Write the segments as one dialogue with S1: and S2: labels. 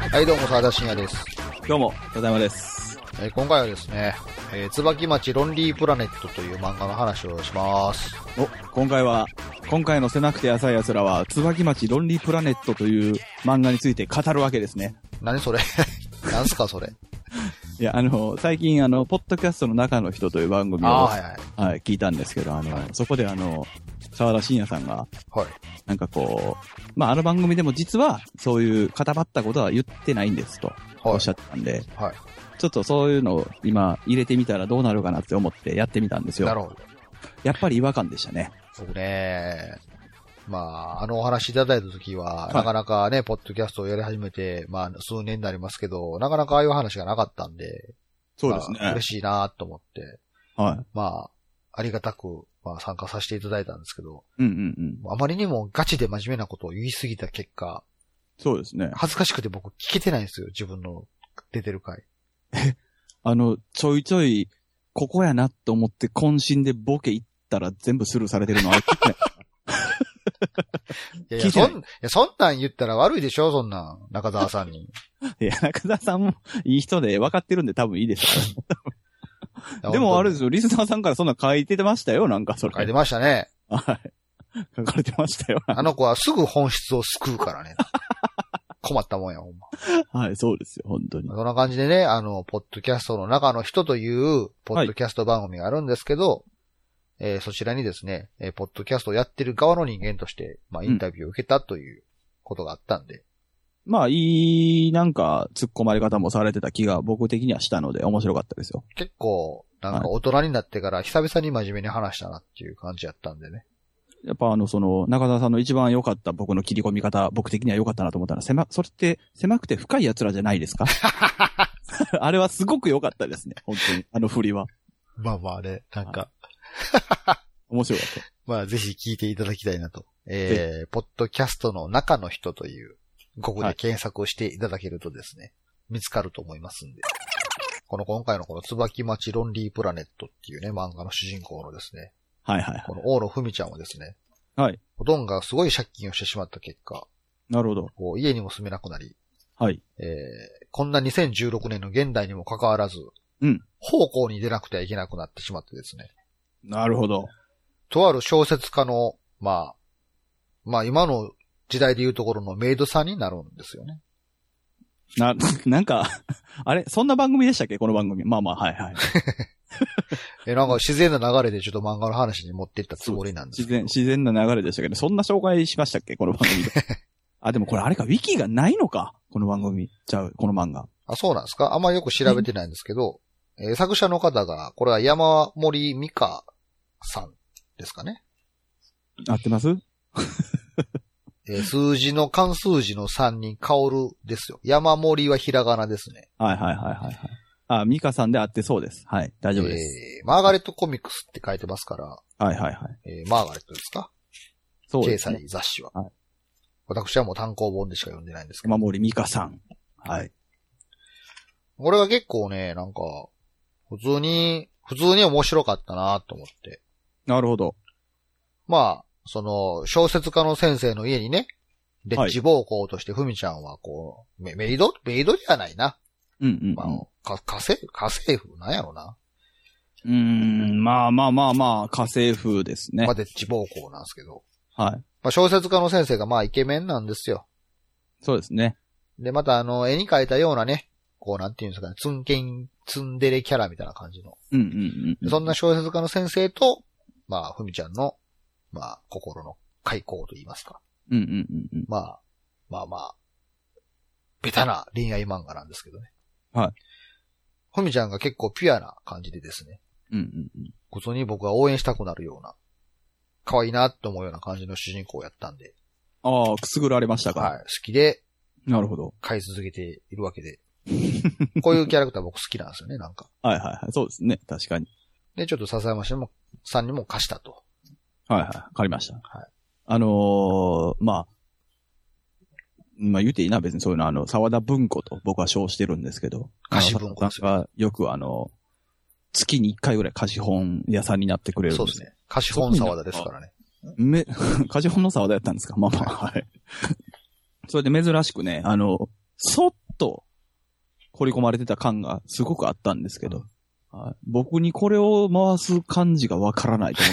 S1: はい、どうも、沢田信也です。
S2: どうも、ただいまです。
S1: 今回はですね、椿町ロンリープラネットという漫画の話をします。
S2: 今回の狭くて浅い奴らは、椿町ロンリープラネットという漫画について語るわけですね。
S1: 何それ何すかそれ。
S2: いや、最近、ポッドキャストの中の人という番組を、聞いたんですけど、そこで沢田信也さんが、なんかこう、あの番組でも実は、そういう固まったことは言ってないんですと、おっしゃってたんで、ちょっとそういうのを今入れてみたらどうなるかなって思ってやってみたんですよ。
S1: なるほど。
S2: やっぱり違和感でしたね。
S1: 僕ね、お話いただいた時は、なかなかね、ポッドキャストをやり始めて、数年になりますけど、なかなかああいう話がなかったんで、
S2: そうですね。
S1: 嬉しいなと思って、ありがたく、参加させていただいたんですけど、あまりにもガチで真面目なことを言い過ぎた結果、
S2: そうですね。
S1: 恥ずかしくて僕聞けてないんですよ、自分の出てる回。
S2: ちょいちょい、ここやなと思って渾身でボケ言ったら全部スルーされてるのは聞いてない。
S1: そんなん言ったら悪いでしょ、そんなん。中澤さんに。
S2: いや、中澤さんもいい人で分かってるんで多分いいですから。でもあれですよ、リスナーさんからそんな書いてましたよ、なんかそれ。
S1: 書いてましたね。
S2: はい。書かれてましたよ。
S1: あの子はすぐ本質を救うからね。困ったもんや、ほんま。
S2: はい、そうですよ、本当に。
S1: そんな感じでね、ポッドキャストの中の人という、ポッドキャスト番組があるんですけど、そちらにですね、ポッドキャストをやってる側の人間として、インタビューを受けたということがあったんで。
S2: なんか、突っ込まれ方もされてた気が僕的にはしたので、面白かったですよ。
S1: 結構、なんか大人になってから久々に真面目に話したなっていう感じやったんでね。
S2: やっぱ中澤さんの一番良かった僕の切り込み方、僕的には良かったなと思ったら、それって狭くて深い奴らじゃないですかあれはすごく良かったですね、本当に。振りは。
S1: ね、なんか。
S2: 面白かった。
S1: ぜひ聞いていただきたいなと。ポッドキャストの中の人という、ここで検索をしていただけるとですね、見つかると思いますんで。今回のこの椿町ロンリープラネットっていうね、漫画の主人公のですね、この大野文ちゃんはですね、おどんがすごい借金をしてしまった結果、
S2: なるほど。
S1: 家にも住めなくなり、
S2: はい。
S1: こんな2016年の現代にもかかわらず、奉公に出なくてはいけなくなってしまってですね。
S2: なるほど。
S1: とある小説家の、今の時代でいうところのメイドさんになるんですよね。
S2: なんか、あれそんな番組でしたっけこの番組。はい。
S1: なんか自然な流れでちょっと漫画の話に持っていったつもりなんですけど。
S2: 自然な流れでしたけど、そんな紹介しましたっけこの番組で。でもこれあれか、ウィキがないのかこの番組。この漫画。
S1: そうなんですかあんまよく調べてないんですけど、作者の方が、これは山森美香さんですかね。
S2: 合ってます
S1: 数字の漢数字の3に薫ですよ。山森はひらがなですね。
S2: はい。ミカさんで合ってそうです。はい。大丈夫です。
S1: マーガレットコミックスって書いてますから。
S2: はい。
S1: マーガレットですか
S2: そうですね。
S1: 掲載雑誌は。私はもう単行本でしか読んでないんですけど。
S2: 山森美香さん。はい。
S1: これが結構ね、なんか、普通に面白かったなと思って。
S2: なるほど。
S1: 小説家の先生の家にね、レッジ暴行としてふみちゃんはメイドじゃないな。家政婦なんやろな。
S2: 家政婦ですね。
S1: レッジ暴行なんですけど。
S2: はい。
S1: 小説家の先生がイケメンなんですよ。
S2: そうですね。
S1: で、また絵に描いたようなね、なんていうんですかね、ツンデレキャラみたいな感じの。そんな小説家の先生と、ふみちゃんの、心の開口と言いますか。ベタな恋愛漫画なんですけどね。
S2: はい。
S1: ふみちゃんが結構ピュアな感じでですね。普通に僕が応援したくなるような、可愛いなって思うような感じの主人公やったんで。
S2: くすぐられましたか。
S1: はい。好きで、
S2: なるほど。
S1: 飼い続けているわけで。こういうキャラクター僕好きなんですよね、なんか。
S2: はい。そうですね。確かに。
S1: で、ちょっと笹山さんにも貸したと。
S2: はい。わかりました。
S1: はい。
S2: 言うていいな、別にそういうの、沢田文庫と僕は称してるんですけど。
S1: 貸文庫です
S2: よ。よく月に1回ぐらい貸本屋さんになってくれるんです。
S1: そうですね。貸本沢田ですからね。
S2: 貸本の沢田やったんですかはい。それで珍しくね、そっと掘り込まれてた感がすごくあったんですけど、僕にこれを回す感じがわからないと思って、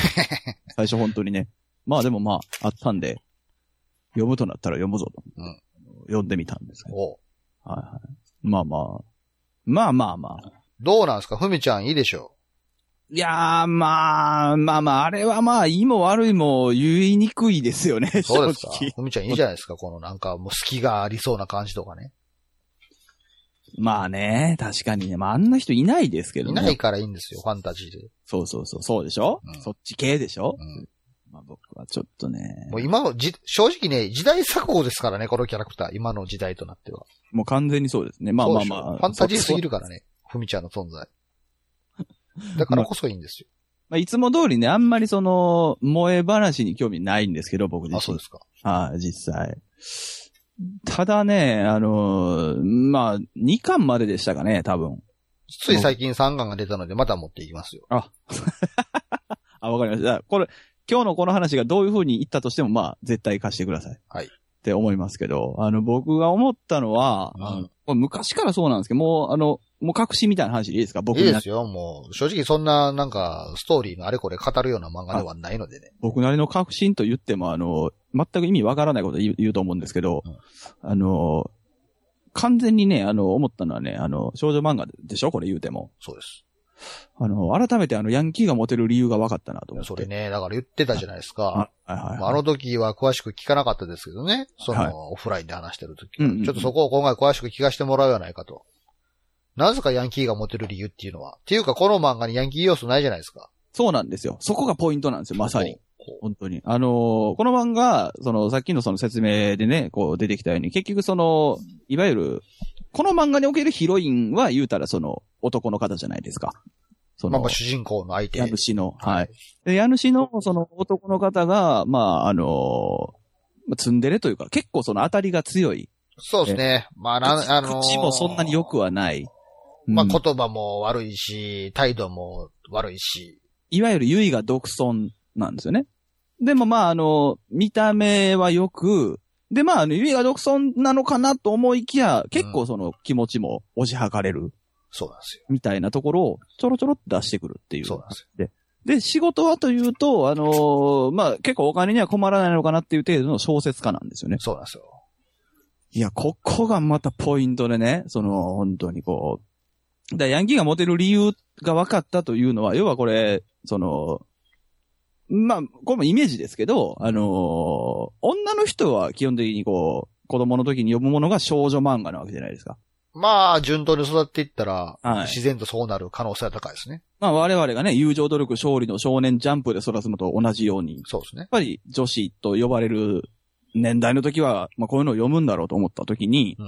S2: 最初本当にね。まあでもまあ、あったんで、読むとなったら読むぞと。読んでみたんですけど。はいはい。まあまあ。まあまあまあ。
S1: どうなんですか？ふみちゃんいいでしょ
S2: う。いやー、まあ、あれはまあ、いいも悪いも言いにくいですよね、
S1: そうですか。ふみちゃんいいじゃないですか、このなんかもう隙がありそうな感じとかね。
S2: まあね、確かにね。まああんな人いないですけどね。
S1: いないからいいんですよ、ファンタジーで。
S2: そうでしょ、そっち系でしょ、まあ僕はちょっとね。
S1: もう今の正直ね、時代錯誤ですからね、このキャラクター。今の時代となっては。
S2: もう完全にそうですね。まあ。フ
S1: ァンタジーすぎるからね、ふみちゃんの存在。だからこそいいんですよ。
S2: まあ、いつも通りね、あんまり萌え話に興味ないんですけど、僕自身。
S1: そうですか。
S2: 実際。ただね、まあ、2巻まででしたかね、多分。
S1: つい最近3巻が出たので、また持っていきますよ。
S2: わかりました。これ、今日のこの話がどういう風に言ったとしても、まあ、絶対貸してください。はい。って思いますけど、僕が思ったのは、これ昔からそうなんですけど、もう確信みたいな話でいいですか？僕
S1: いいですよ。もう、正直そんな、なんか、ストーリーのあれこれ語るような漫画ではないのでね。
S2: 僕なりの確信と言っても、全く意味わからないこと言うと思うんですけど、完全にね、思ったのはね、少女漫画でしょこれ言うても。
S1: そうです。
S2: 改めてヤンキーがモテる理由が分かったなと思って。
S1: それね、だから言ってたじゃないですか。あの時は詳しく聞かなかったですけどね。オフラインで話してる時は、ちょっとそこを今回詳しく聞かせてもらうじゃないかと。なぜかヤンキーがモテる理由っていうのは。っていうか、この漫画にヤンキー要素ないじゃないですか。
S2: そうなんですよ。そこがポイントなんですよ、まさに。本当に。この漫画、さっきの説明でね、こう出てきたように、結局いわゆる、この漫画におけるヒロインは言うたら男の方じゃないですか。
S1: まあ主人公の相手。
S2: 家主の。はい。で、家主の男の方が、まあツンデレというか、結構当たりが強い。
S1: そうですね。ま
S2: あ口もそんなに良くはない。
S1: まあ言葉も悪いし、態度も悪いし。
S2: いわゆる唯我独尊なんですよね。でもまあ見た目は良く、でまあ唯我独尊なのかなと思いきや、結構気持ちも推し量れる。
S1: そうなんですよ。
S2: みたいなところをちょろちょろって出してくるっていう。
S1: そうなんです
S2: よ。で、仕事はというと、まあ結構お金には困らないのかなっていう程度の小説家なんですよね。
S1: そうなんですよ。
S2: いや、ここがまたポイントでね、本当にヤンキーがモテる理由が分かったというのは、要はこれ、まあ、これもイメージですけど、女の人は基本的に子供の時に読むものが少女漫画なわけじゃないですか。
S1: まあ、順当に育っていったら、自然とそうなる可能性は高いですね。
S2: まあ、我々がね、友情努力勝利の少年ジャンプで育つのと同じように。
S1: そうですね。
S2: やっぱり女子と呼ばれる年代の時は、まあ、こういうのを読むんだろうと思った時に、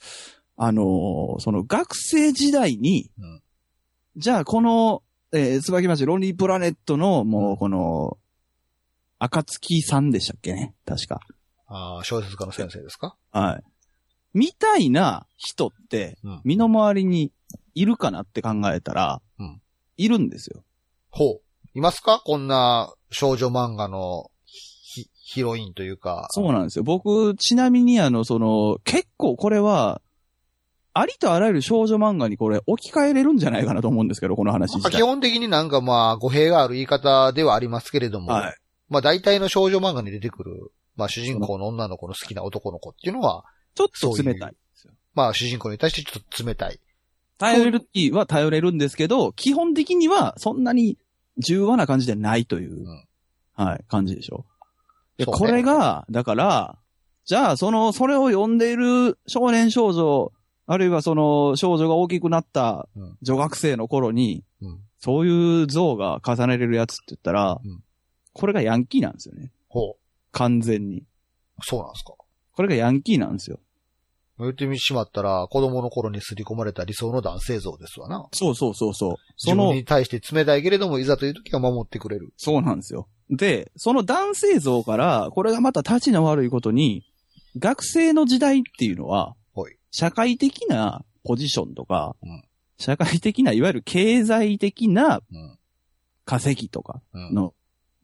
S2: 学生時代に、じゃあ椿町ロンリープラネットの、もう暁さんでしたっけね確か。
S1: 小説家の先生ですか？
S2: はい。みたいな人って、身の回りにいるかなって考えたら、いるんですよ。
S1: ほう。いますか？こんな少女漫画のヒロインというか。
S2: そうなんですよ。僕、ちなみに結構これは、ありとあらゆる少女漫画にこれ置き換えれるんじゃないかなと思うんですけど、この話自体。
S1: 基本的になんかまあ語弊がある言い方ではありますけれども、はい、まあ大体の少女漫画に出てくる、まあ主人公の女の子の好きな男の子っていうのは、
S2: ちょっと冷たいですよ。
S1: まあ主人公に対してちょっと冷たい。
S2: 頼れる時は頼れるんですけど、基本的にはそんなに柔和な感じでないという、はい、感じでしょ。で、これが、だから、じゃあそれを読んでいる少年少女、あるいは少女が大きくなった女学生の頃に、そういう像が重ねれるやつって言ったら、これがヤンキーなんですよね。
S1: ほう。
S2: 完全に。
S1: そうなんですか。
S2: これがヤンキーなんですよ。
S1: 言ってしまったら、子供の頃に刷り込まれた理想の男性像ですわな。
S2: そう。
S1: 自分に対して冷たいけれども、いざという時は守ってくれる。
S2: そうなんですよ。で、その男性像から、これがまた立ちの悪いことに、学生の時代っていうのは、社会的なポジションとか、社会的ないわゆる経済的な稼ぎとかの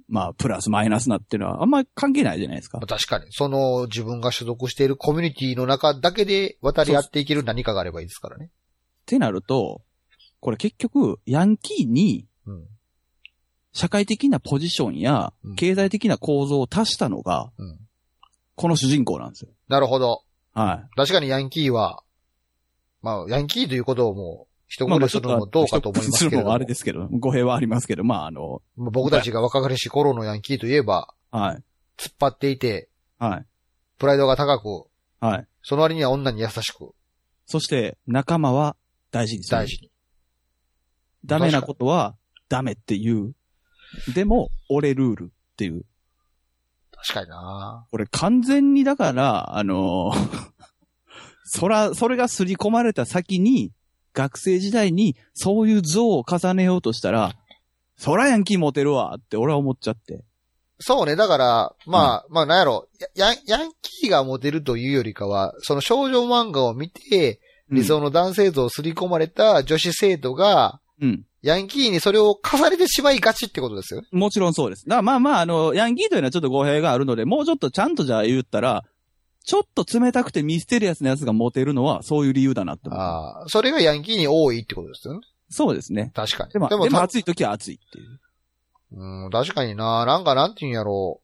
S2: まあ、プラスマイナスなっていうのはあんまり関係ないじゃないですか。
S1: 確かに。その自分が所属しているコミュニティの中だけで渡り合っていける何かがあればいいですからね。
S2: ってなると、これ結局、ヤンキーに、社会的なポジションや、経済的な構造を足したのが、この主人公なんですよ。
S1: なるほど。
S2: はい。
S1: 確かにヤンキーは、まあ、ヤンキーということをもう、一言でするのもどうかと思いますけど。
S2: あれですけど、語弊はありますけど、まあ
S1: 僕たちが若かりし頃のヤンキーといえば、
S2: はい。
S1: 突っ張っていて、
S2: はい。
S1: プライドが高く、
S2: はい。
S1: その割には女に優しく。
S2: そして、仲間は大事にする。
S1: 大事に。
S2: ダメなことは、ダメっていう。でも、俺ルールっていう。
S1: 確かにな。
S2: これ完全にだから、それが刷り込まれた先に、学生時代にそういう像を重ねようとしたら、そらヤンキーモテるわって俺は思っちゃって。
S1: そうね。だから、まあなんやろ。ヤンキーがモテるというよりかは、その少女漫画を見て、理想の男性像を刷り込まれた女子生徒が、ヤンキーにそれを重ねてしまいがちってことですよね。
S2: もちろんそうです。だからまあヤンキーというのはちょっと語弊があるので、もうちょっとちゃんとじゃあ言ったら、ちょっと冷たくてミステリアスなやつがモテるのはそういう理由だなって思う。
S1: ああ、それがヤンキーに多いってことですよね。
S2: そうですね。
S1: 確かに。
S2: でも暑い時は暑いっていう。
S1: 確かにな。なんかなんて言うんやろ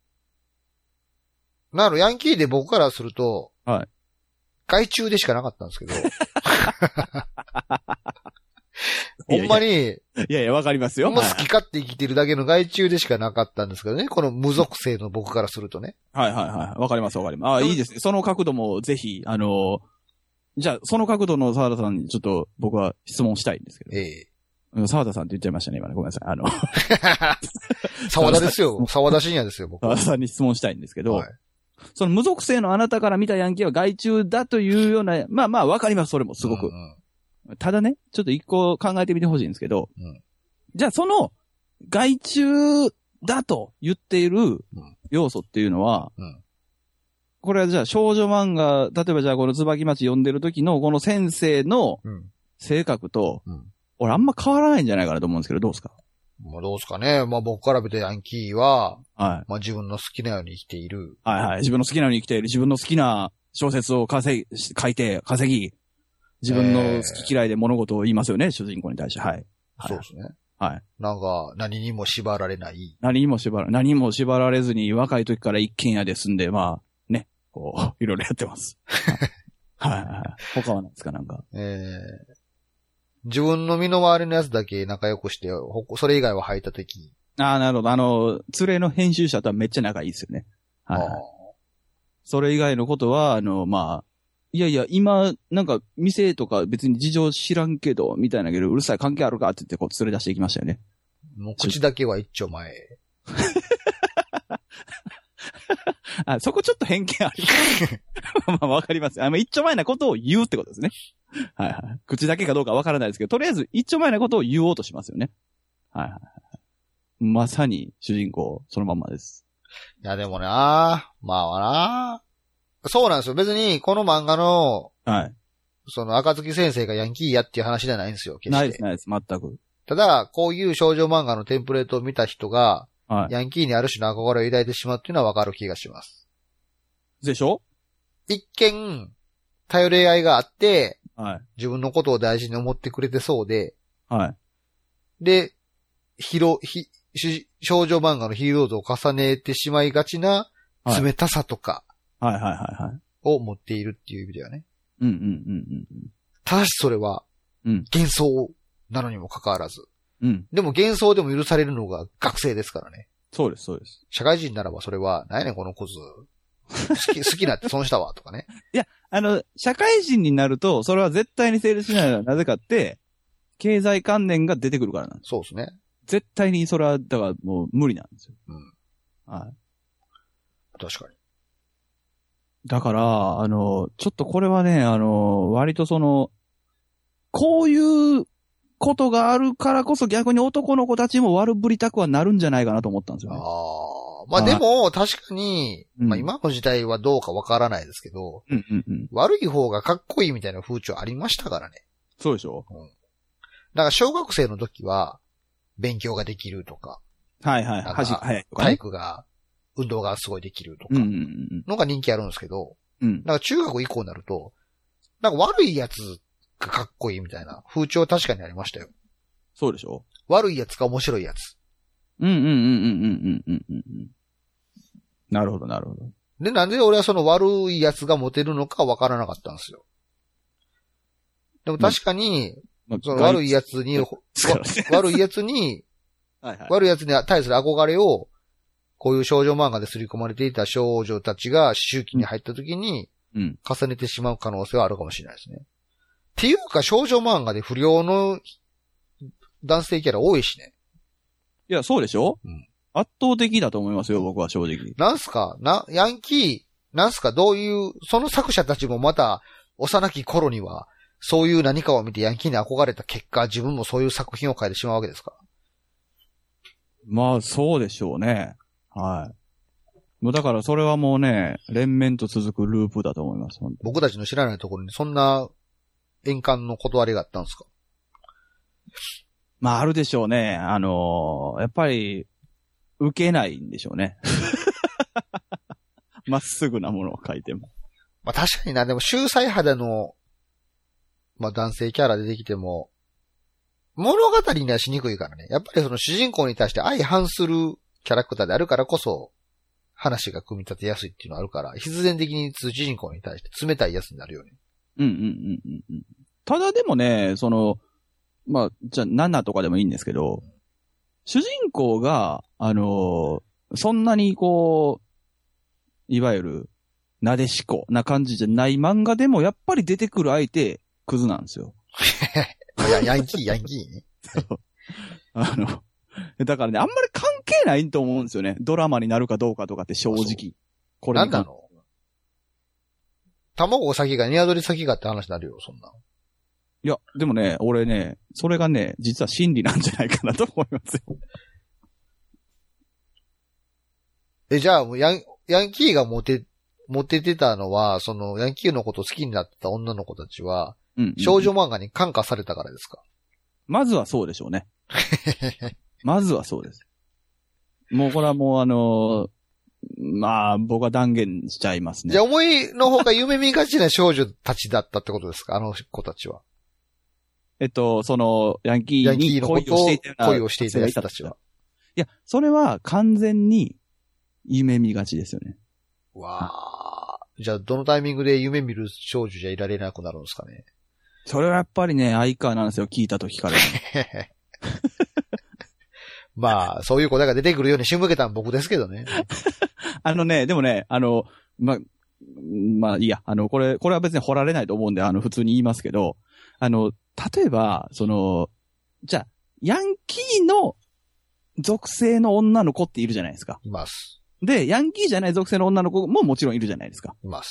S1: う。ヤンキーで僕からすると、
S2: はい。
S1: 外注でしかなかったんですけど。ほんまに。
S2: いや、わかりますよ。
S1: ほんま好き勝手生きてるだけの外注でしかなかったんですけどね。この無属性の僕からするとね。
S2: はい。わかります。あ、いいですね。その角度もぜひ、じゃあ、その角度の沢田さんにちょっと僕は質問したいんですけど。沢田さんって言っちゃいましたね、今ね。ごめんなさい。
S1: 沢田ですよ。沢田信也ですよ、僕は。
S2: 沢田さんに質問したいんですけど、はい、その無属性のあなたから見たヤンキーは外注だというような、まあ、わかります、それもすごく。ただね、ちょっと一個考えてみてほしいんですけど、じゃあその外注だと言っている要素っていうのは、これはじゃあ少女漫画、例えばじゃあこの椿町読んでる時のこの先生の性格と、俺あんま変わらないんじゃないかなと思うんですけど、どうですか？
S1: まあどうですかね。まあ僕から見てヤンキーは、まあ自分の好きなように生きている。
S2: 自分の好きなように生きている。自分の好きな小説を書いて、稼ぎ、自分の好き嫌いで物事を言いますよね、主人公に対して。はい。
S1: そうですね。
S2: はい。
S1: なんか、何にも縛られない。
S2: 何にも縛られずに若い時から一軒家で住んで、まあ、ね、こう、いろいろやってます。はい。他は何ですか、なんか。
S1: 自分の身の回りのやつだけ仲良くして、それ以外は吐いた時。
S2: なるほど。連れの編集者とはめっちゃ仲いいですよね。はい。それ以外のことは、まあ、いや、今、なんか、店とか別に事情知らんけど、みたいなけど、うるさい関係あるかって言って、こう、連れ出していきましたよね。
S1: もう口だけは一丁前。
S2: そこちょっと偏見ありまあ、わかります。一丁前なことを言うってことですね。はい。口だけかどうかわからないですけど、とりあえず一丁前なことを言おうとしますよね。はい。まさに主人公、そのまんまです。
S1: いや、でもな、そうなんですよ。別に、この漫画の、その、赤月先生がヤンキーやっていう話じゃないんですよ、決して。
S2: ないです、全く。
S1: ただ、こういう少女漫画のテンプレートを見た人が、ヤンキーにある種の憧れを抱いてしまうっていうのはわかる気がします。
S2: でしょ？
S1: 一見、頼り合いがあって、自分のことを大事に思ってくれてそうで、で、少女漫画のヒーロー像を重ねてしまいがちな冷たさとか、を持っているっていう意味ではね。ただしそれは、幻想なのにもかかわらず。でも幻想でも許されるのが学生ですからね。
S2: そうです。
S1: 社会人ならばそれは、何やねんこの子ず。好きなって損したわとかね。
S2: いや、社会人になると、それは絶対に成立しないのはなぜかって、経済観念が出てくるからなんです。
S1: そうですね。
S2: 絶対にそれは、だからもう無理なんですよ。
S1: 確かに。
S2: だから、ちょっとこれはね、割とこういうことがあるからこそ逆に男の子たちも悪ぶりたくはなるんじゃないかなと思ったんですよね。
S1: まあでも、確かに、まあ今の時代はどうかわからないですけど、悪い方がかっこいいみたいな風潮ありましたからね。
S2: そうでしょ？
S1: だから小学生の時は、勉強ができるとか、
S2: はいはい。
S1: 体育が、運動がすごいできるとか、のが人気あるんですけど、なんか中学以降になると、なんか悪いやつがかっこいいみたいな風潮確かにありましたよ。
S2: そうでしょ？
S1: 悪いやつか面白いやつ。
S2: なるほどなるほど。
S1: で、なんで俺はその悪いやつがモテるのかわからなかったんですよ。でも確かに、その悪いやつに、悪いやつに対する憧れを、こういう少女漫画で刷り込まれていた少女たちが思春期に入った時に、重ねてしまう可能性はあるかもしれないですね。っていうか少女漫画で不良の男性キャラ多いしね。
S2: いや、そうでしょ？圧倒的だと思いますよ、僕は正直。
S1: なんすかヤンキー、なんすかどういう、その作者たちもまた、幼き頃には、そういう何かを見てヤンキーに憧れた結果、自分もそういう作品を書いてしまうわけですか？
S2: まあ、そうでしょうね。はい。もうだからそれはもうね、連綿と続くループだと思います。
S1: 僕たちの知らないところにそんな円環の断りがあったんですか？
S2: まあ、あるでしょうね。やっぱり、受けないんでしょうね。まっすぐなものを書いても。
S1: まあ確かにな、でも秀才肌の、まあ男性キャラ出てきても、物語にはしにくいからね。やっぱりその主人公に対して相反するキャラクターであるからこそ、話が組み立てやすいっていうのがあるから、必然的に主人公に対して冷たいやつになるよね。
S2: ただでもね、まあ、じゃあ7とかでもいいんですけど、主人公が、そんなにこう、いわゆる、なでしこな感じじゃない漫画でも、やっぱり出てくる相手、クズなんですよ。
S1: ヤンキーね。
S2: だからね、あんまり関係ないと思うんですよね。ドラマになるかどうかとかって正直。これ
S1: なんなの？卵先が鶏先がって話になるよ、そんな。
S2: いや、でもね、俺ね、それがね、実は真理なんじゃないかなと思いますよ。
S1: じゃあ、ヤンキーがモテてたのは、その、ヤンキーのこと好きになってた女の子たちは、少女漫画に感化されたからですか？
S2: まずはそうでしょうね。まずはそうです。もうこれはもうまあ、僕は断言しちゃいますね。
S1: じゃあ、思いの方が夢見がちな少女たちだったってことですか？あの子たちは。
S2: その、ヤンキーに恋
S1: をしていた人たちは。
S2: いや、それは完全に夢見がちですよね。
S1: わあ。じゃあ、どのタイミングで夢見る少女じゃいられなくなるんですかね。
S2: それはやっぱりね、相川なんですよ、聞いたときから。
S1: まあ、そういう答えが出てくるように仕向けたのは僕ですけどね。
S2: でもね、まあいいや、これは別に掘られないと思うんで、普通に言いますけど、例えば、じゃあ、ヤンキーの属性の女の子っているじゃないですか。
S1: います。
S2: で、ヤンキーじゃない属性の女の子ももちろんいるじゃないですか。
S1: います。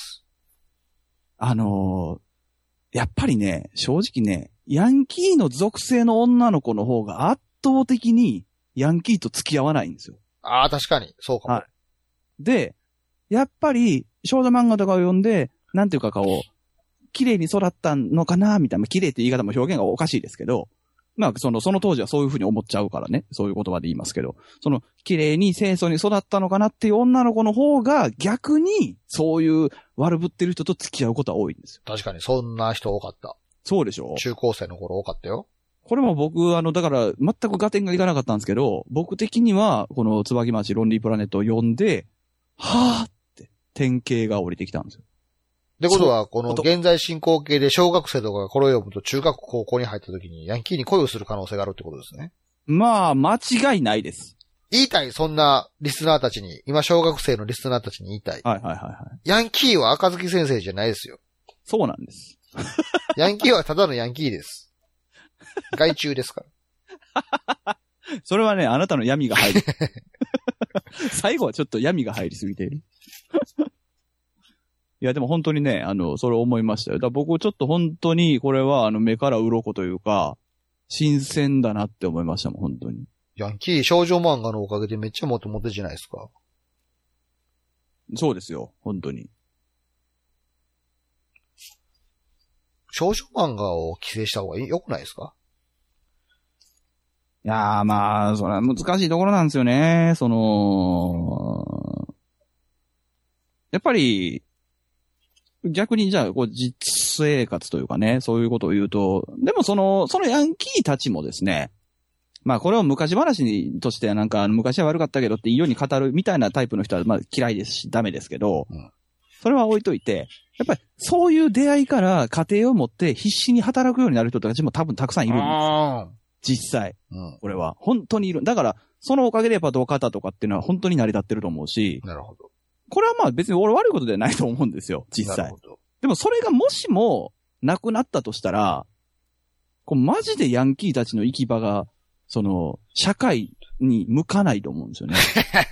S2: やっぱりね、正直ね、ヤンキーの属性の女の子の方が圧倒的にヤンキーと付き合わないんですよ。
S1: ああ、確かに。そうかも。はい。
S2: で、やっぱり少女漫画とかを読んで、なんていうか綺麗に育ったのかなみたいな、綺麗って言い方も表現がおかしいですけど、まあ、その当時はそういう風に思っちゃうからね、そういう言葉で言いますけど、綺麗に清楚に育ったのかなっていう女の子の方が逆に、そういう悪ぶってる人と付き合うことは多いんですよ。
S1: 確かに、そんな人多かった。
S2: そうでしょ？
S1: 中高生の頃多かったよ。
S2: これも僕、だから、全く合点がいかなかったんですけど、僕的には、この椿町ロンリープラネットを読んで、はぁって、典型が降りてきたんですよ。
S1: ってことは、この現在進行形で小学生とかがこれを読むと中学高校に入った時にヤンキーに恋をする可能性があるってことですね。
S2: まあ、間違いないです。
S1: 言いたい、そんなリスナーたちに、今小学生のリスナーたちに言いたい。
S2: はい。
S1: ヤンキーは赤月先生じゃないですよ。
S2: そうなんです。
S1: ヤンキーはただのヤンキーです。害虫ですから。
S2: それはね、あなたの闇が入る。最後はちょっと闇が入りすぎている。いや、でも本当にね、それ思いましたよ。だから僕ちょっと本当にこれは目から鱗というか、新鮮だなって思いましたもん、本当に。
S1: ヤンキー少女漫画のおかげでめっちゃモテモテじゃないですか。
S2: そうですよ、本当に。
S1: 少女漫画を規制した方が良くないですか？
S2: いやーまあ、それは難しいところなんですよね。やっぱり、逆にじゃあ、実生活というかね、そういうことを言うと、でもそのヤンキーたちもですね、まあこれを昔話としてなんか昔は悪かったけどっていいように語るみたいなタイプの人はまあ嫌いですしダメですけど、それは置いといて、やっぱりそういう出会いから家庭を持って必死に働くようになる人たちも多分たくさんいるんですよ。実際。これは。本当にいる。だから、そのおかげでやっぱ同型とかっていうのは本当に成り立ってると思うし。
S1: なるほど。
S2: これはまあ別に俺悪いことではないと思うんですよ、実際。なるほど。でもそれがもしもなくなったとしたら、マジでヤンキーたちの行き場が、社会に向かないと思うんですよね。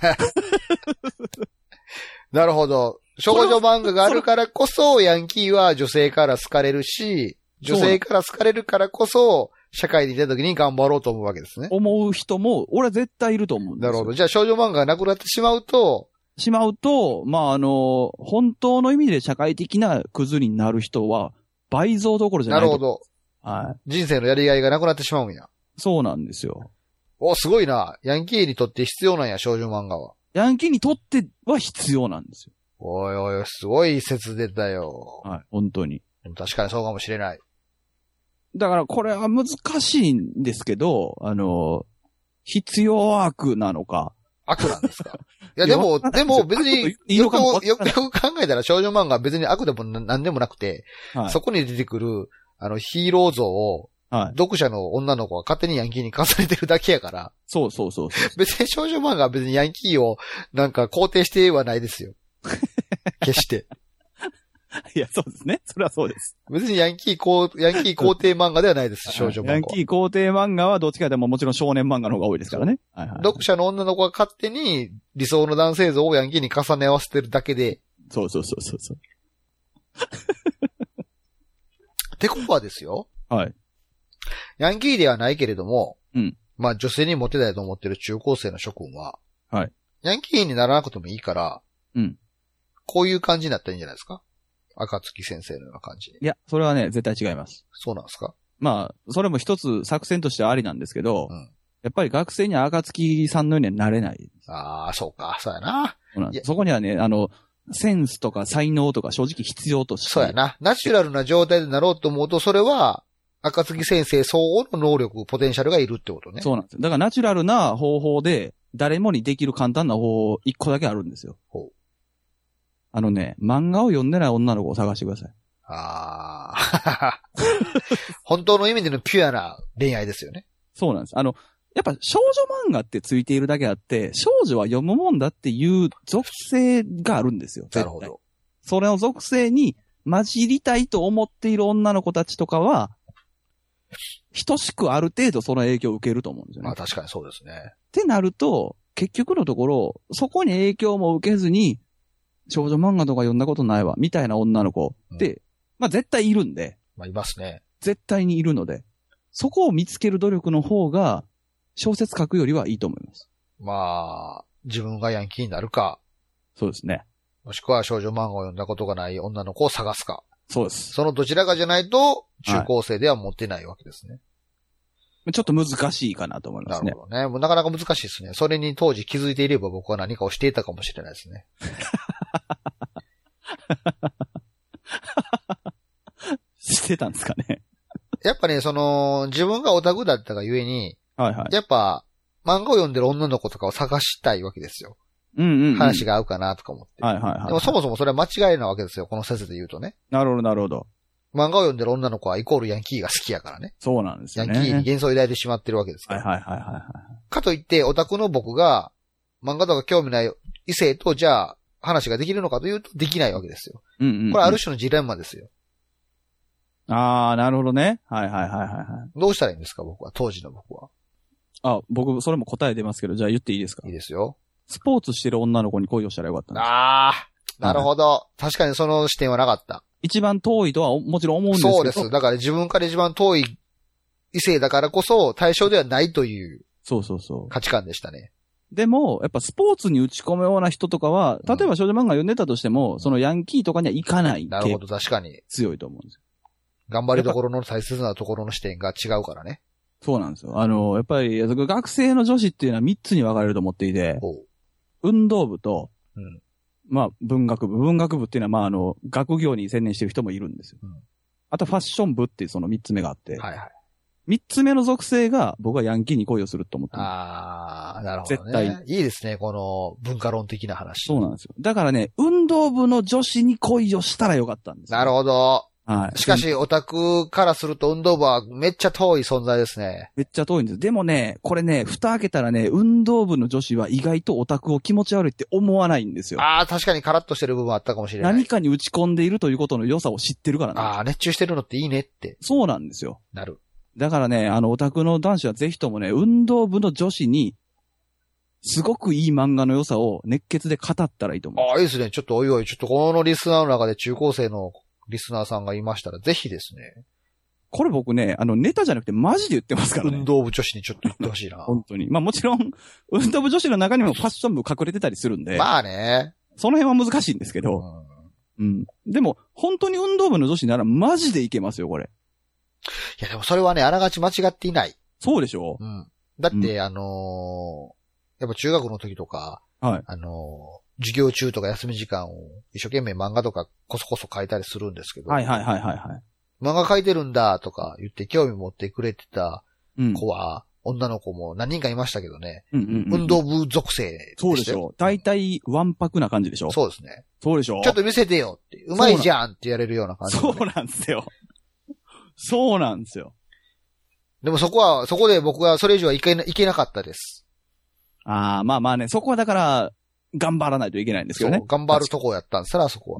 S1: なるほど。少女漫画があるからこそ、ヤンキーは女性から好かれるし、女性から好かれるからこそ、社会に出た時に頑張ろうと思うわけですね。
S2: 思う人も、俺は絶対いると思うんですよ。
S1: なるほど。じゃあ少女漫画がなくなってしまうと、
S2: まあ、本当の意味で社会的なクズになる人は、倍増どころじゃない。
S1: なるほど。
S2: はい。
S1: 人生のやりがいがなくなってしまうんや。
S2: そうなんですよ。
S1: すごいな。ヤンキーにとって必要なんや、少女漫画は。
S2: ヤンキーにとっては必要なんですよ。
S1: おいおい、すごい説出たよ。
S2: はい、本当に。
S1: でも確かにそうかもしれない。
S2: だからこれは難しいんですけど、必要悪なのか。
S1: 悪なんですか？いや、でも別によく考えたら少女漫画は別に悪でも何でもなくて、はい、そこに出てくる、ヒーロー像を、はい、読者の女の子が勝手にヤンキーに重ねてるだけやから。
S2: そう。
S1: 別に少女漫画は別にヤンキーをなんか肯定してはないですよ。決して。
S2: いや、そうですね。それはそうです。
S1: 別にヤンキー肯定漫画ではないです、少女漫画は。
S2: ヤンキー肯定漫画はどっちかでももちろん少年漫画の方が多いですからね。はいはい、
S1: 読者の女の子が勝手に理想の男性像をヤンキーに重ね合わせてるだけで。
S2: そう。
S1: ってことはですよ。
S2: はい。
S1: ヤンキーではないけれども、
S2: うん。
S1: まあ女性にモテたいと思ってる中高生の諸君は、
S2: はい。
S1: ヤンキーにならなくてもいいから、
S2: うん。
S1: こういう感じになったらいいんじゃないですか？赤月先生のような感じ。
S2: いや、それはね、絶対違います。
S1: そうなんですか？
S2: まあ、それも一つ作戦としてはありなんですけど、やっぱり学生には赤月さんのようにはなれない。
S1: ああ、そうか、そうやな。
S2: そこにはね、センスとか才能とか正直必要として。
S1: そうやな。ナチュラルな状態でなろうと思うと、それは、赤月先生相応の能力、ポテンシャルがいるってことね。
S2: そうなんですよ。だからナチュラルな方法で、誰もにできる簡単な方法、一個だけあるんですよ。漫画を読んでない女の子を探してください。
S1: ああ。本当の意味でのピュアな恋愛ですよね。
S2: そうなんです。やっぱ少女漫画ってついているだけあって、少女は読むもんだっていう属性があるんですよ。
S1: なるほど。
S2: それの属性に混じりたいと思っている女の子たちとかは、等しくある程度その影響を受けると思うんですよね。
S1: まあ確かにそうですね。
S2: ってなると、結局のところ、そこに影響も受けずに、少女漫画とか読んだことないわ、みたいな女の子って、まあ絶対いるんで。
S1: まあいますね。
S2: 絶対にいるので、そこを見つける努力の方が、小説書くよりはいいと思います。
S1: まあ、自分がヤンキーになるか。
S2: そうですね。
S1: もしくは少女漫画を読んだことがない女の子を探すか。
S2: そうです。
S1: そのどちらかじゃないと、中高生では持ってないわけですね。
S2: ちょっと難しいかなと思いますね。
S1: なるほどね。もうなかなか難しいですね。それに当時気づいていれば僕は何かをしていたかもしれないですね。
S2: してたんですかね。
S1: やっぱね、自分がオタクだったがゆえに、
S2: はいはい。
S1: やっぱ、漫画を読んでる女の子とかを探したいわけですよ。話が合うかなとか思って。
S2: はいはいはい。
S1: でもそもそもそれは間違いなわけですよ。この説で言うとね。
S2: なるほどなるほど。
S1: 漫画を読んでる女の子はイコールヤンキーが好きやからね。
S2: そうなんですよね。
S1: ヤンキーに幻想を抱いてしまってるわけですから。
S2: はい。
S1: かといって、オタクの僕が、漫画とか興味ない異性と、じゃあ、話ができるのかというと、できないわけですよ。これある種のジレンマですよ。
S2: ああ、なるほどね。はい。
S1: どうしたらいいんですか、僕は。当時の僕は。
S2: 僕、それも答え出ますけど、じゃあ言っていいですか？
S1: いいですよ。
S2: スポーツしてる女の子に恋をしたらよかったんです。
S1: ああ、なるほど。確かにその視点はなかった。
S2: 一番遠いとはもちろん思うんですけど。
S1: そうです。だから自分から一番遠い異性だからこそ対象ではないという。
S2: そう。
S1: 価値観でしたね。
S2: でも、やっぱスポーツに打ち込むような人とかは、例えば少女漫画読んでたとしても、そのヤンキーとかには行かない。
S1: なるほど、確かに。
S2: 強いと思うんですよ。
S1: 頑張りどころの大切なところの視点が違うからね。
S2: そうなんですよ。やっぱり、学生の女子っていうのは3つに分かれると思っていて、運動部と、まあ、文学部っていうのは、まあ、学業に専念してる人もいるんですよ。あと、ファッション部っていうその3つ目があって、
S1: はいはい。
S2: 3つ目の属性が僕はヤンキーに恋をすると思ってます。
S1: ああ、なるほど、ね。絶対。いいですね、この文化論的な話。
S2: そうなんですよ。だからね、運動部の女子に恋をしたらよかったんですよ。
S1: なるほど。
S2: はい。
S1: しかし、オタクからすると運動部はめっちゃ遠い存在ですね。
S2: めっちゃ遠いんです。でもね、これね、蓋開けたらね、運動部の女子は意外とオタクを気持ち悪いって思わないんですよ。
S1: ああ、確かにカラッとしてる部分あったかもしれない。
S2: 何かに打ち込んでいるということの良さを知ってるからね。
S1: ああ、熱中してるのっていいねって。
S2: そうなんですよ。
S1: なる。
S2: だからね、オタクの男子はぜひともね、運動部の女子に、すごくいい漫画の良さを熱血で語ったらいいと思う。
S1: ああ、いいですね。ちょっとおいおい、ちょっとこのリスナーの中で中高生のリスナーさんがいましたら、ぜひですね。
S2: これ僕ね、ネタじゃなくてマジで言ってますからね。
S1: 運動部女子にちょっと言ってほしいな。
S2: 本当に。まあもちろん、運動部女子の中にもファッション部隠れてたりするんで。
S1: まあね。
S2: その辺は難しいんですけど。うん。でも、本当に運動部の女子ならマジでいけますよ、これ。
S1: いやでもそれはね、あながち間違っていない。
S2: そうでしょ？
S1: うん。だって、やっぱ中学の時とか、
S2: はい。
S1: 授業中とか休み時間を一生懸命漫画とかこそこそ書いたりするんですけど。
S2: はいはいはいはい、はい。
S1: 漫画書いてるんだとか言って興味持ってくれてた子は、女の子も何人かいましたけどね。運動部属性でしたよ。
S2: そうでしょ。大体わんぱくな感じでしょ。
S1: そうですね。
S2: そうでしょ。
S1: ちょっと見せてよって。うまいじゃんってやれるような感じ、
S2: ね。そうなんですよ。そうなんですよ。
S1: でもそこで僕はそれ以上はいけなかったです。
S2: ああ、まあまあね、そこはだから、頑張らないといけないんですけどね。
S1: そう、頑張るとこやったんですら、そこは。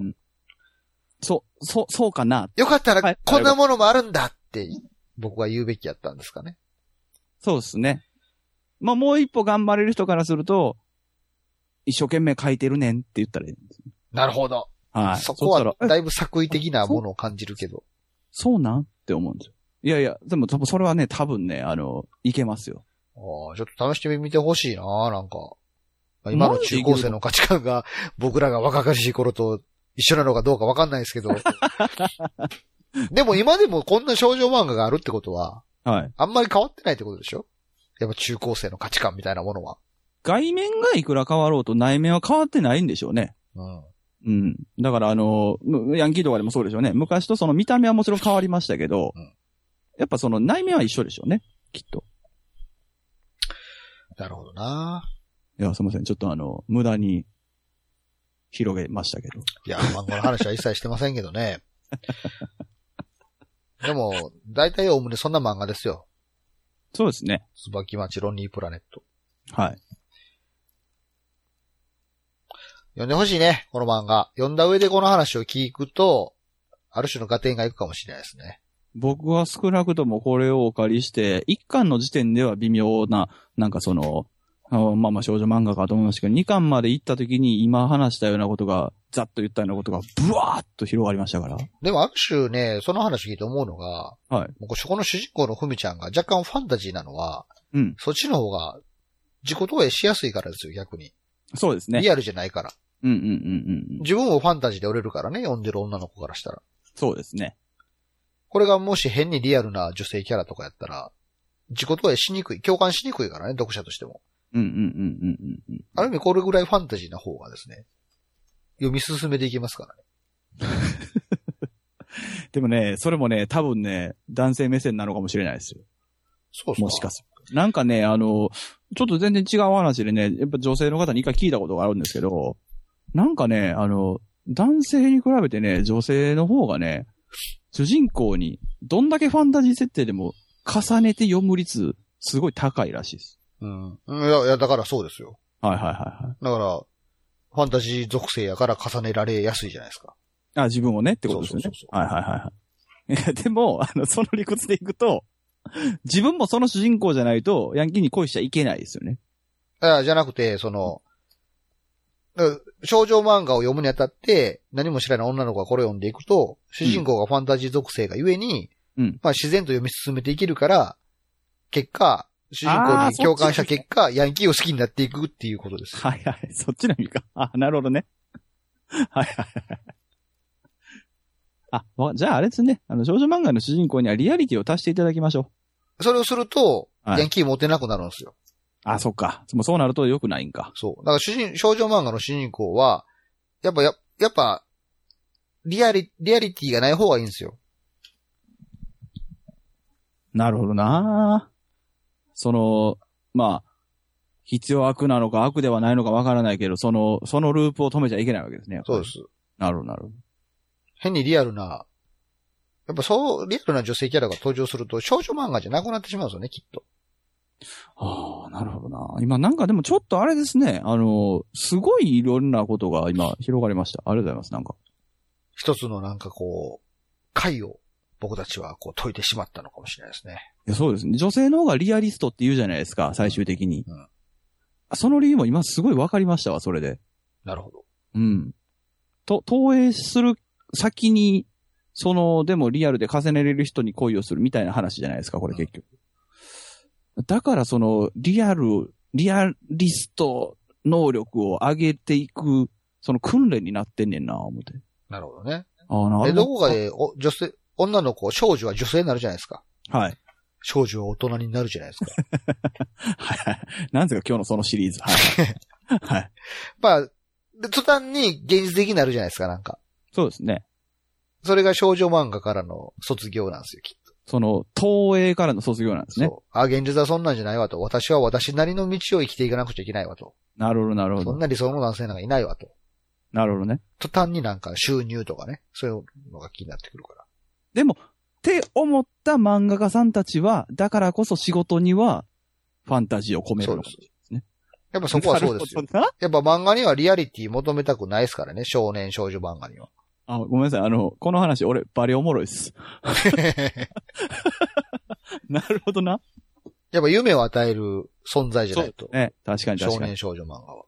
S2: そうかな。
S1: よかったら、こんなものもあるんだって、僕は言うべきやったんですかね。
S2: そうですね。まあもう一歩頑張れる人からすると、一生懸命書いてるねんって言ったらいいんです。
S1: なるほど。
S2: はい。
S1: そこは、だいぶ作為的なものを感じるけど。
S2: そうなんって思うんですよ。いやいや、でもそれはね、多分ね、いけますよ。
S1: ああ、ちょっと試してみてほしいな、なんか。今の中高生の価値観が僕らが若かりしい頃と一緒なのかどうかわかんないですけど。でも今でもこんな少女漫画があるってことは、
S2: はい。
S1: あんまり変わってないってことでしょ？やっぱ中高生の価値観みたいなものは。
S2: 外面がいくら変わろうと内面は変わってないんでしょうね。うん。だからヤンキーとかでもそうでしょうね。昔とその見た目はもちろん変わりましたけど、やっぱその内面は一緒でしょうね。きっと。
S1: なるほどな。
S2: いや、すみません。ちょっと無駄に広げましたけど。
S1: いや、漫画の話は一切してませんけどね。でも、大体おおむねそんな漫画ですよ。
S2: そうですね。
S1: 椿町ロンリープラネット。
S2: はい。
S1: 読んでほしいね、この漫画。読んだ上でこの話を聞くと、ある種の合点がいくかもしれないですね。
S2: 僕は少なくともこれをお借りして、1巻の時点では微妙な、なんかまあ少女漫画かと思いますけど、2巻まで行った時に今話したようなことが、ざっと言ったようなことが、ブワーッと広がりましたから。
S1: でもある種ね、その話聞いて思うのが、
S2: はい。
S1: この主人公のふみちゃんが若干ファンタジーなのは、
S2: うん。
S1: そっちの方が自己投影しやすいからですよ、逆に。
S2: そうですね。
S1: リアルじゃないから。
S2: うん。
S1: 自分もファンタジーで折れるからね、読んでる女の子からしたら。
S2: そうですね。こ
S1: れがもし変にリアルな女性キャラとかやったら、自己投影しにくい、共感しにくいからね、読者としても。ある意味これぐらいファンタジーな方がですね、読み進めていきますからね。
S2: でもね、それもね、多分ね、男性目線なのかもしれないですよ。
S1: そうそう。
S2: もしかする。なんかね、ちょっと全然違う話でね、やっぱ女性の方に一回聞いたことがあるんですけど、なんかね、男性に比べてね、女性の方がね、主人公にどんだけファンタジー設定でも重ねて読む率すごい高いらしいです。
S1: うん。いや、だからそうですよ。
S2: はい。だ
S1: から、ファンタジー属性やから重ねられやすいじゃないですか。
S2: あ、自分をねってことですよね。そう。はい。いや、でも、その理屈でいくと、自分もその主人公じゃないと、ヤンキーに恋しちゃいけないですよね。
S1: じゃなくて、少女漫画を読むにあたって、何も知らない女の子がこれを読んでいくと、主人公がファンタジー属性がゆえに、まあ自然と読み進めていけるから、結果、主人公に共感した結果、ヤンキーを好きになっていくっていうことです。
S2: はい。そっちの意味か。あ、なるほどね。はい。じゃああれですね。少女漫画の主人公にはリアリティを足していただきましょ
S1: それをすると、
S2: はい
S1: ヤンキー持てなくなるんですよ。
S2: あ、そっか。そうなると良くないんか。
S1: そう。だから少女漫画の主人公は、やっぱ、リアリティがない方がいいんですよ。
S2: なるほどな。まあ、必要悪なのか悪ではないのかわからないけど、そのループを止めちゃいけないわけですね。
S1: そうです。
S2: なるほど、なるほど。
S1: 変にリアルな、リアルな女性キャラが登場すると少女漫画じゃなくなってしまうんですよね、きっと。
S2: ああ、なるほどな。今なんかでもちょっとあれですね。すごいいろんなことが今広がりました。ありがとうございます、なんか。
S1: 一つの解を僕たちは解いてしまったのかもしれないですね。
S2: いや、そうですね。女性の方がリアリストって言うじゃないですか、最終的に。
S1: うん。
S2: その理由も今すごい分かりましたわ、それで。
S1: なるほど。
S2: うん。投影する先に、でもリアルで重ねれる人に恋をするみたいな話じゃないですか、これ結局。だからリアリスト能力を上げていく、訓練になってんねんな、思って。
S1: なるほどね。
S2: ああ、なるほど。
S1: どこかで、女の子、少女は女性になるじゃないですか。
S2: はい。
S1: 少女は大人になるじゃないですか。
S2: はい。なんですか、今日のそのシリーズ。はい。はい。
S1: まあ、途端に現実的になるじゃないですか、なんか。
S2: そうですね。
S1: それが少女漫画からの卒業なんですよ、きっと。
S2: 東映からの卒業なんですね。
S1: そう。現実はそんなんじゃないわと。私は私なりの道を生きていかなくちゃいけないわと。
S2: なるほど、なるほど。
S1: そんな理想の男性なんかいないわと。
S2: なるほどね。
S1: 途端になんか収入とかね、そういうのが気になってくるから。
S2: でも、って思った漫画家さんたちは、だからこそ仕事にはファンタジーを込めるのかもしれないですね。
S1: やっぱそこはそうですよ。やっぱ漫画にはリアリティ求めたくないですからね、少年少女漫画には。
S2: ごめんなさい。この話、俺、バリおもろいっす。なるほどな。
S1: やっぱ夢を与える存在じゃないと。
S2: ね、確かに確かに。
S1: 少年少女漫画は。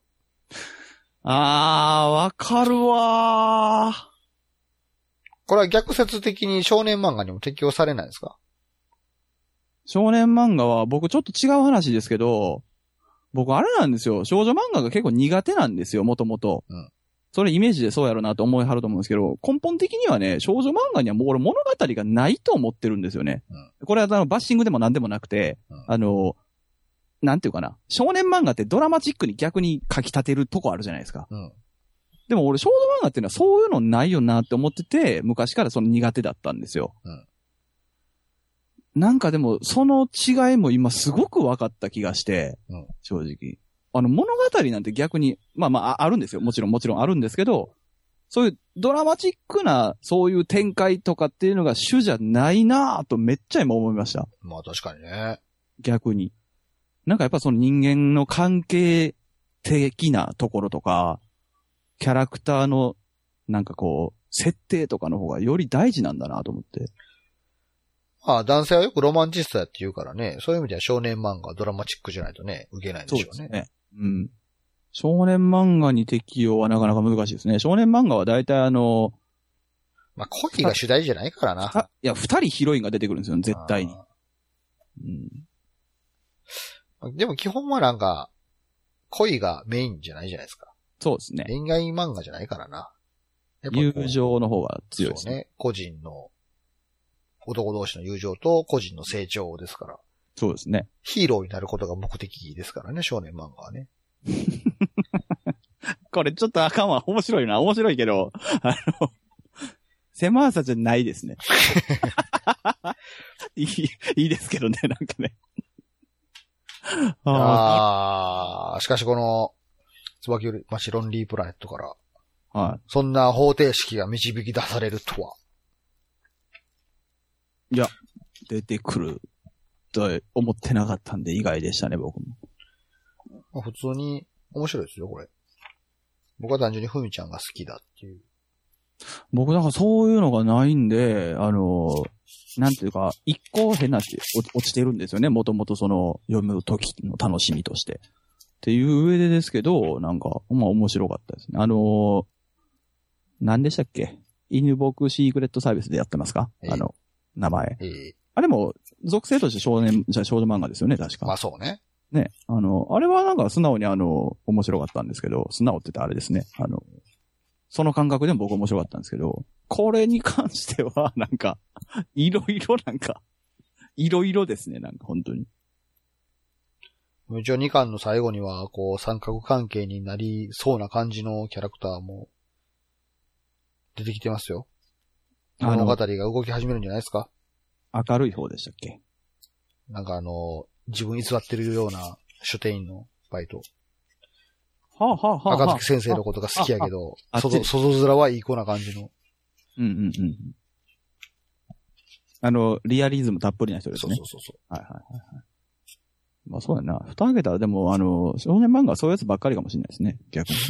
S2: わかるわー。
S1: これは逆説的に少年漫画にも適用されないですか？
S2: 少年漫画は僕ちょっと違う話ですけど、僕あれなんですよ。少女漫画が結構苦手なんですよ、もともと。うん。それイメージでそうやろうなと思いはると思うんですけど、根本的にはね、少女漫画にはもう俺物語がないと思ってるんですよね。うん、これはバッシングでも何でもなくて、うん、なんていうかな。少年漫画ってドラマチックに逆に書き立てるとこあるじゃないですか。うん、でも俺少女漫画っていうのはそういうのないよなって思ってて、昔から苦手だったんですよ。うん、なんかでもその違いも今すごく分かった気がして、うん、正直。物語なんて逆に、あるんですよ。もちろんあるんですけど、そういうドラマチックな、そういう展開とかっていうのが主じゃないなぁとめっちゃ今思いました。
S1: まあ確かにね。
S2: 逆に。なんかやっぱ人間の関係的なところとか、キャラクターの、設定とかの方がより大事なんだなと思って。
S1: 男性はよくロマンチストやって言うからね、そういう意味では少年漫画はドラマチックじゃないとね、受けないんでしょうね。そうですね。
S2: うん。少年漫画に適用はなかなか難しいですね。少年漫画は大体
S1: 恋が主題じゃないからな。
S2: いや、二人ヒロインが出てくるんですよ、絶対に。
S1: うん。でも基本は恋がメインじゃないじゃないですか。
S2: そうですね。
S1: 恋愛漫画じゃないからな。
S2: 友情の方が強いですね。そうね。
S1: 個人の、男同士の友情と個人の成長ですから。
S2: そうですね。
S1: ヒーローになることが目的ですからね、少年漫画はね。
S2: これちょっとあかんわ。面白いな。面白いけど、狭さじゃないですね。いいですけどね、なんかね。
S1: しかしこの、椿町ロンリープラネットから、
S2: はい。
S1: そんな方程式が導き出されるとは。
S2: いや、出てくると思ってなかったんで意外でしたね、僕も。
S1: 普通に面白いですよ、これ。僕は単純にふみちゃんが好きだっていう。
S2: 僕なんかそういうのがないんで、なんていうか、一個変な落ちてるんですよね、もともと読む時の楽しみとして。っていう上でですけど、面白かったですね。何でしたっけ？犬僕シークレットサービスでやってますか？名前。あれも、属性として少女漫画ですよね、確か。
S1: まあそうね。
S2: ね。あれは素直に面白かったんですけど、素直って言ったらあれですね。その感覚でも僕面白かったんですけど、これに関しては、いろいろいろいろですね、なんか本当に。
S1: 一応2巻の最後には、こう、三角関係になりそうな感じのキャラクターも出てきてますよ。物語が動き始めるんじゃないですか？
S2: 明るい方でしたっけ？
S1: なんか自分偽ってるような書店員のバイト。
S2: はあ、はあはあ、
S1: 赤月先生のことが好きやけど、外面はいい子な感じの。
S2: うんうんうん。リアリズムたっぷりな人ですね。
S1: そう。
S2: はいはいはい。まあそうやな。蓋開けたらでも、少年漫画はそういうやつばっかりかもしれないですね。逆に。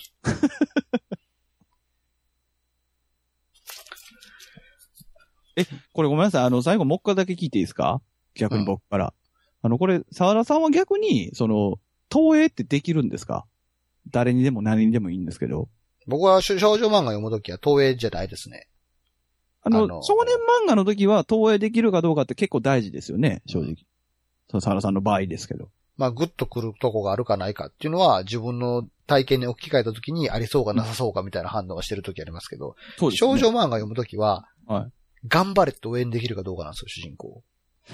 S2: これごめんなさい。最後もう一回だけ聞いていいですか？逆に僕から。これ、沢田さんは逆に、投影ってできるんですか？誰にでも何にでもいいんですけど。
S1: 僕は少女漫画読むときは投影じゃないですね。
S2: 少年漫画の時は投影できるかどうかって結構大事ですよね、正直。沢田さんの場合ですけど。
S1: まあ、グッとくるとこがあるかないかっていうのは、自分の体験に置き換えたときにありそうかなさそうかみたいな判断をしてるときありますけど、そうですね、少女漫画読むときは、はい、頑張れって応援できるかどうかなんですよ、主人公。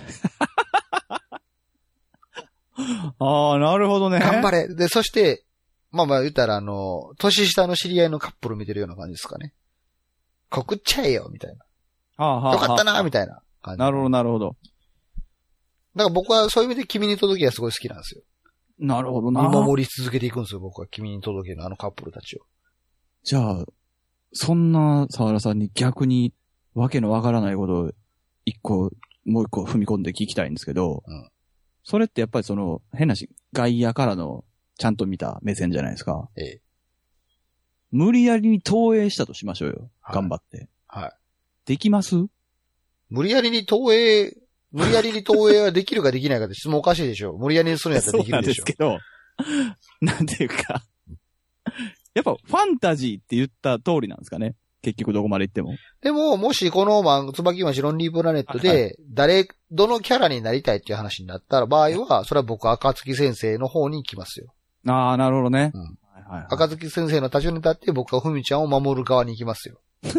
S2: ああ、なるほどね。
S1: 頑張れ。で、そして、まあ言ったら年下の知り合いのカップル見てるような感じですかね。告っちゃえよ、みたいな。よかったな、みたいな感じ。
S2: なるほど、なるほど。
S1: だから僕はそういう意味で君に届けがすごい好きなんですよ。
S2: なるほどな。
S1: 見守り続けていくんですよ、僕は君に届けのカップルたちを。
S2: じゃあ、そんな沢田さんに逆にわけのわからないことをもう一個踏み込んで聞きたいんですけど、うん、それってやっぱり変なし、外野からのちゃんと見た目線じゃないですか。無理やりに投影したとしましょうよ。はい、頑張って。はい。できます？
S1: 無理やりに投影はできるかできないかって質問おかしいでしょ。無理やりにするんやったらできるでしょ。
S2: そうなんですけど、なんていうか、やっぱファンタジーって言った通りなんですかね。結局どこまで行っても。
S1: でも、もしこの椿町ロンリープラネットで、どのキャラになりたいっていう話になった場合は、それは僕は赤月先生の方に行きますよ。
S2: ああ、なるほどね。
S1: うん。はいはいはい、赤月先生の立場に立って僕はふみちゃんを守る側に行きますよ。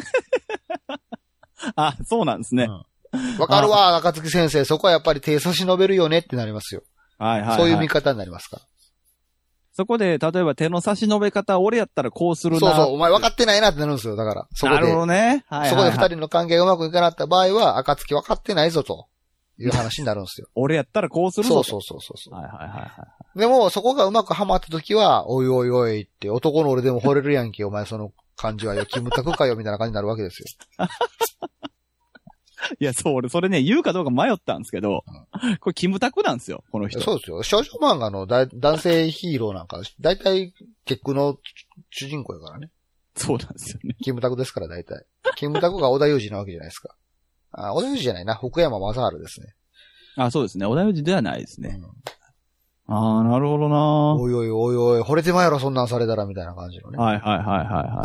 S2: あ、そうなんですね。
S1: わかるわ、赤月先生。そこはやっぱり手差し伸べるよねってなりますよ。はいはい、はい。そういう見方になりますから。
S2: そこで、例えば手の差し伸べ方、俺やったらこうするな。
S1: そう、お前分かってないなってなるんですよ。だから。そこで。
S2: なるほどね。はいはいはい、
S1: そこで二人の関係がうまくいかなかった場合は、赤月分かってないぞという話になるんですよ。
S2: 俺やったらこうするぞ。
S1: そう。
S2: はいはいはい。
S1: でも、そこがうまくハマった時は、おいおいおいって、男の俺でも惚れるやんけ、お前その感じはよ、キムタクかよ、みたいな感じになるわけですよ。
S2: いや、そう、俺、それね、言うかどうか迷ったんですけど、これ、キムタクなんですよ、この人。
S1: そうですよ。少女漫画の男性ヒーローなんか、だいたい結句の主人公やからね。
S2: そうなんですよね。
S1: キムタクですから、だいたい。キムタクが織田裕二なわけじゃないですか。織田裕二じゃないな、福山雅治ですね。
S2: あ、そうですね。織田裕二ではないですね。ああ、なるほどな。
S1: おいおいおいおい、惚れてまいやろ、そんなんされたら、みたいな感じのね。
S2: はい。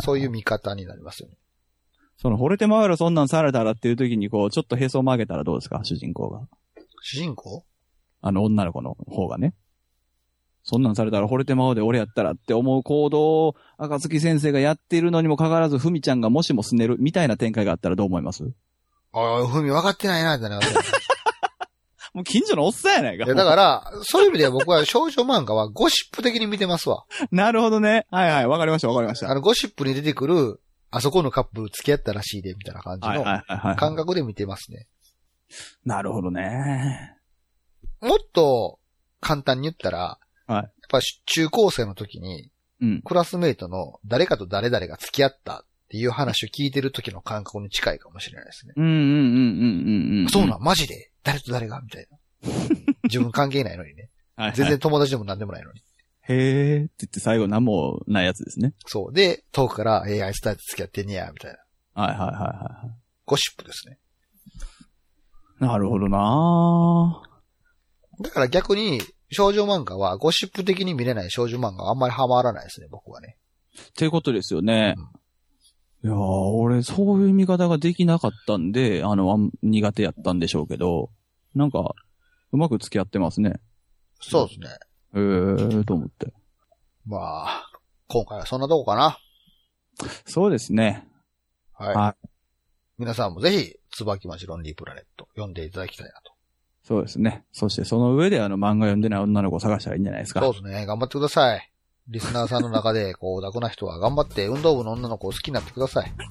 S1: そういう見方になりますよね。
S2: 惚れてまうやろそんなんされたらっていう時にちょっとへそを曲げたらどうですか主人公が。
S1: 主人公？
S2: 女の子の方がね。そんなんされたら惚れてまうで俺やったらって思う行動を赤月先生がやっているのにもかかわらずふみちゃんがもしもすねるみたいな展開があったらどう思います？
S1: おい、ふみ分かってないなってなる。
S2: もう近所のおっさんやないか。
S1: いや、だから、そういう意味では僕は少女漫画はゴシップ的に見てますわ。
S2: なるほどね。はいはい、わかりました。
S1: ゴシップに出てくる、あそこのカップル付き合ったらしいで、みたいな感じの感覚で見てますね。
S2: なるほどね。
S1: もっと簡単に言ったら、
S2: はい、や
S1: っぱ中高生の時に、クラスメイトの誰かと誰々が付き合ったっていう話を聞いてる時の感覚に近いかもしれないですね。そうなん、マジで誰と誰がみたいな。自分関係ないのにね。全然友達でも何でもないのに。
S2: へーって言って最後何もないやつですね。
S1: そう。で、遠くから、あいつと付き合ってんねや、みたいな。
S2: はい。
S1: ゴシップですね。
S2: なるほどな
S1: ぁ。だから逆に、少女漫画はゴシップ的に見れない少女漫画はあんまりハマらないですね、僕はね。
S2: っていうことですよね。いやー、俺、そういう見方ができなかったんで、苦手やったんでしょうけど、なんか、うまく付き合ってますね。
S1: そうですね。
S2: と思って。
S1: まあ、今回はそんなとこかな。
S2: そうですね。
S1: はい。皆さんもぜひ、椿町ロンリープラネット読んでいただきたいなと
S2: そうですね。そしてその上で漫画読んでない女の子を探したらいいんじゃないですか。
S1: そうですね。頑張ってください。リスナーさんの中で、オタクな人は頑張って運動部の女の子を好きになってください。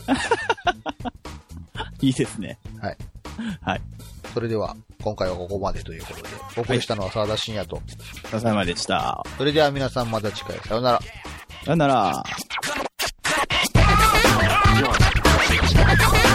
S2: いいですね。
S1: はい。
S2: はい。
S1: それでは、今回はここまでということで、お送りしたのは沢田信也と、
S2: 笹山でした。
S1: それでは皆さんまた次回、さようなら。
S2: さようなら。